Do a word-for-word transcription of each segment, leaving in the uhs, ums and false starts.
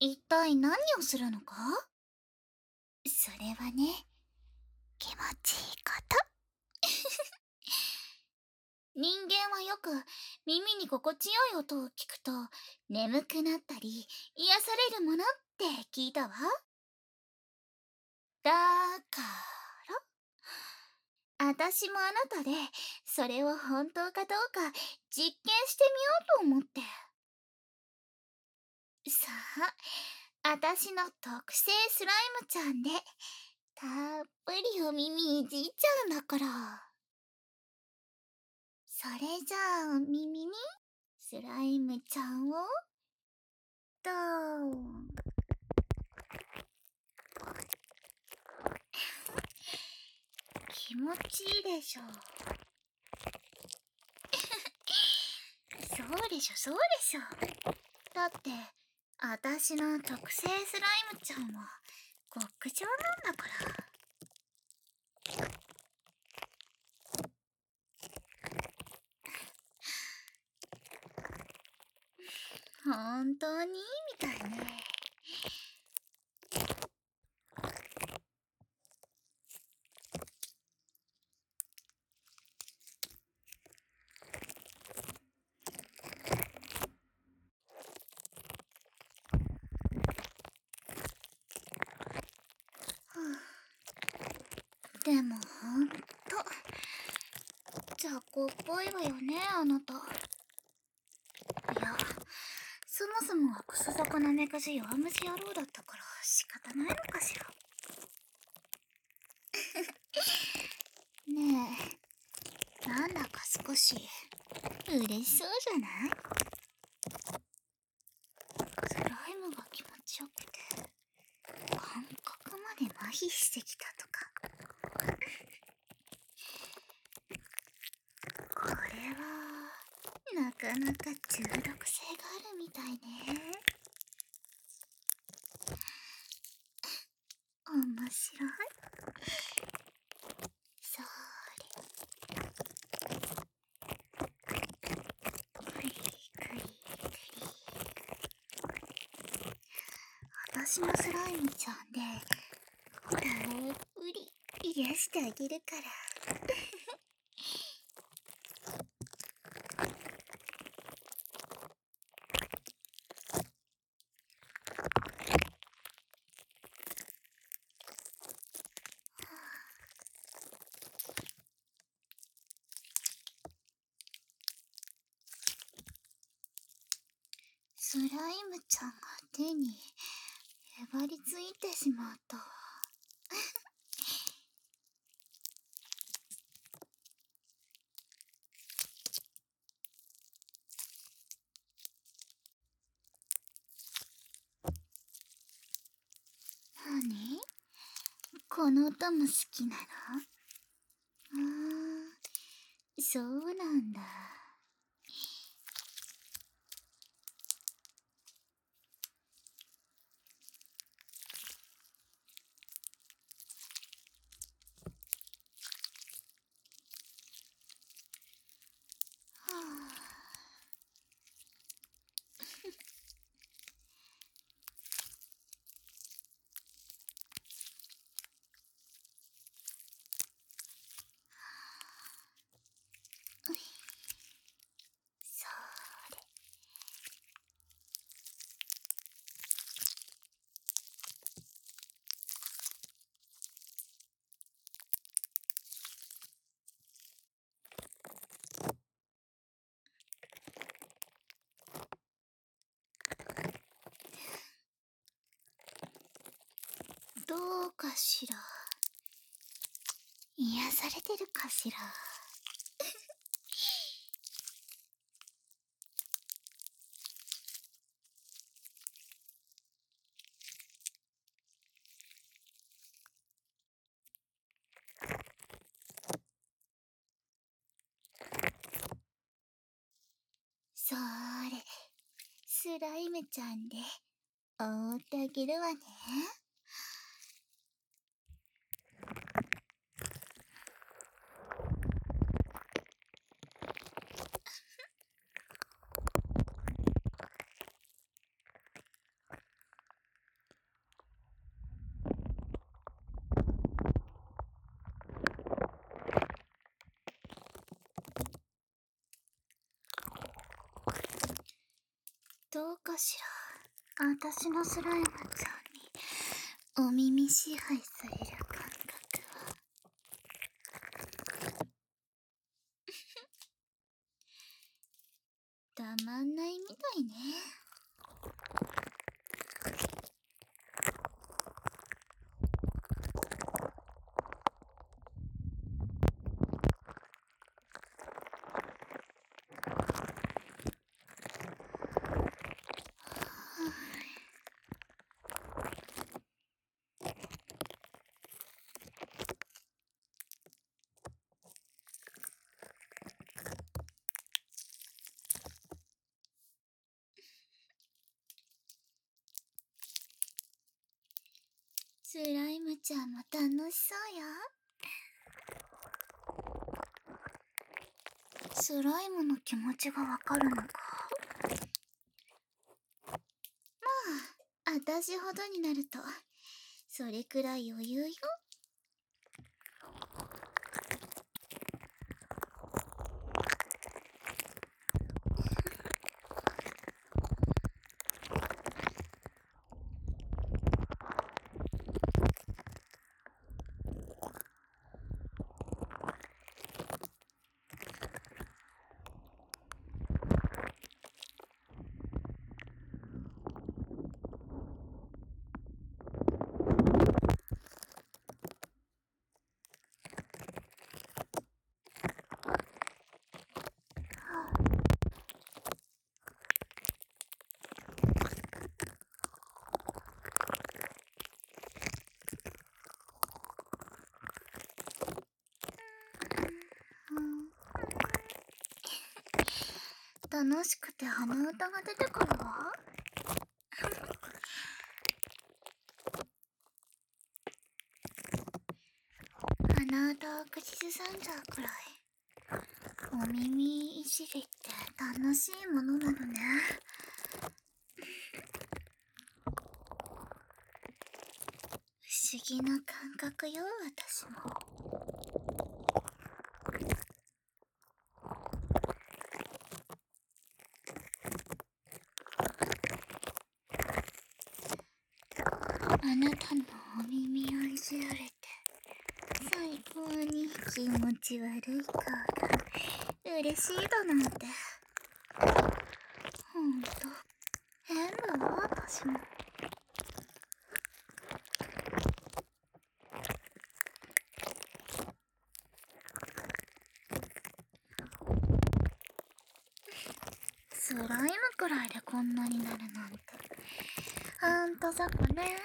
一体何をするのか？それはね、気持ちいいこと。人間はよく耳に心地よい音を聞くと眠くなったり癒されるものって聞いたわ。だからあたしもあなたでそれを本当かどうか実験してみようと思って。さあ、あたしの特製スライムちゃんでたっぷりお耳いじっちゃうんだから。それじゃあ耳にスライムちゃんをドーン。気持ちいいでしょ。そうでしょそうでしょ。だってあたしの特製スライムちゃんは極上なんだから。本当にいいみたいね。でもほんと雑魚っぽいわよね、あなた。いや、そもそもはクソ魚めかし弱虫野郎だったから仕方ないのかしら。ねえ、なんだか少し嬉しそうじゃない？スライムが気持ちよくて感覚まで麻痺してきたとか。これはなかなか中毒性があるみたいね。面白い。それクリクリクリ。私のスライムちゃんでたっぷり癒してあげるから。スライムちゃんが手にへばりついてしまった。何？この音も好きなの？うーん、そうなんだ。はあそれ。どうかしら。癒されてるかしら。それ、スライムちゃんで覆ってあげるわね。 どうかしら。私のスライムちゃんにお耳支配される感覚は。たまんないみたいね。スライムちゃんも楽しそうよ。スライムの気持ちがわかるのか。まあ、私ほどになるとそれくらい余裕よ。楽しくて鼻歌が出てくるわ。鼻歌を口ずさんじゃうくらいお耳いじりって楽しいものなのね。不思議な感覚よ、私も。あなたのお耳をいじられて最高に気持ち悪い顔が嬉しいだなんて。ほんと変だわ、私も。スライムくらいでこんなになるなんてほんと雑魚ね。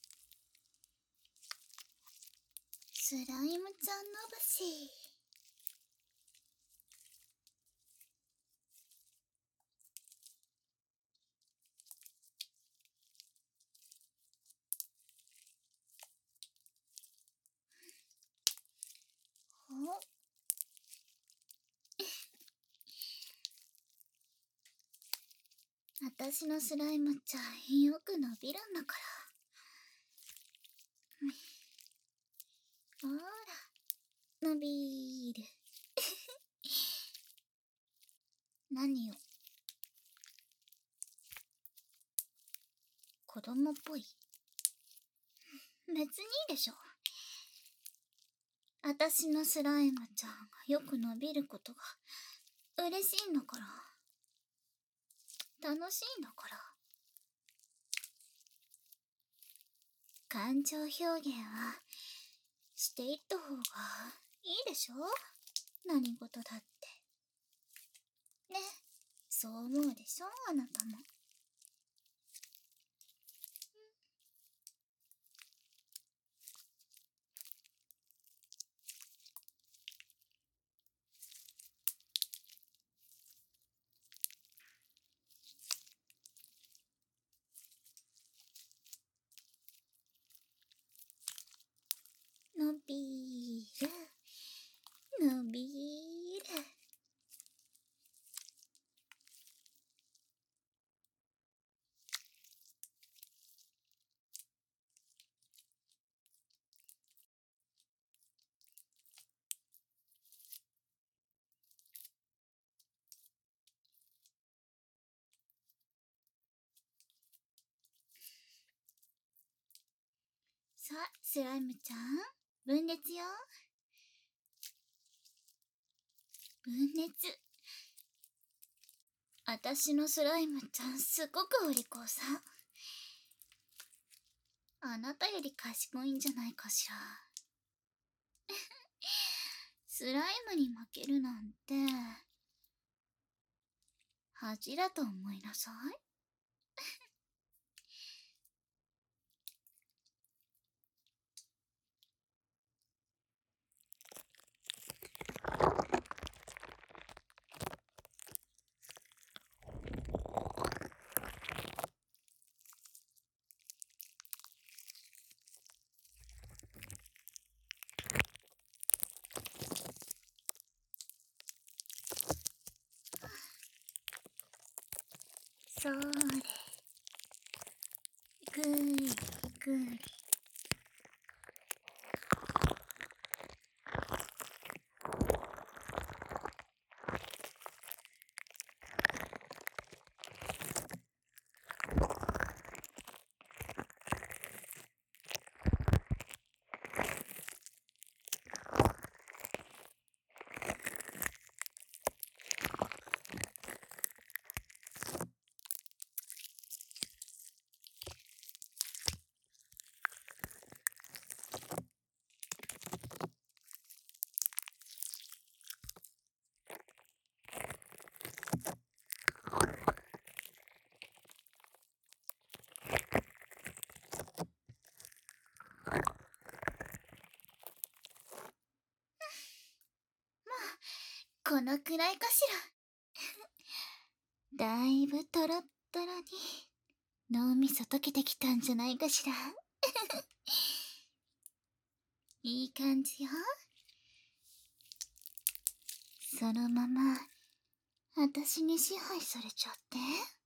スライムちゃんのばし。 私のスライムちゃんよく伸びるんだから。ほら、伸びーる。何よ。子供っぽい。別にいいでしょ。私のスライムちゃんがよく伸びることが嬉しいんだから。楽しいんだから。感情表現はしていった方がいいでしょ。何事だって。ね、そう思うでしょ、あなたも。伸びーる、伸びーる。さあ、スライムちゃん、分裂よ。分裂。あたしのスライムちゃんすごくお利口さん。あなたより賢いんじゃないかしら。スライムに負けるなんて恥だと思いなさい。それ、ぐりぐり。このくらいかしら。だいぶトロットロに脳みそ溶けてきたんじゃないかしら。いい感じよ。そのまま私に支配されちゃって。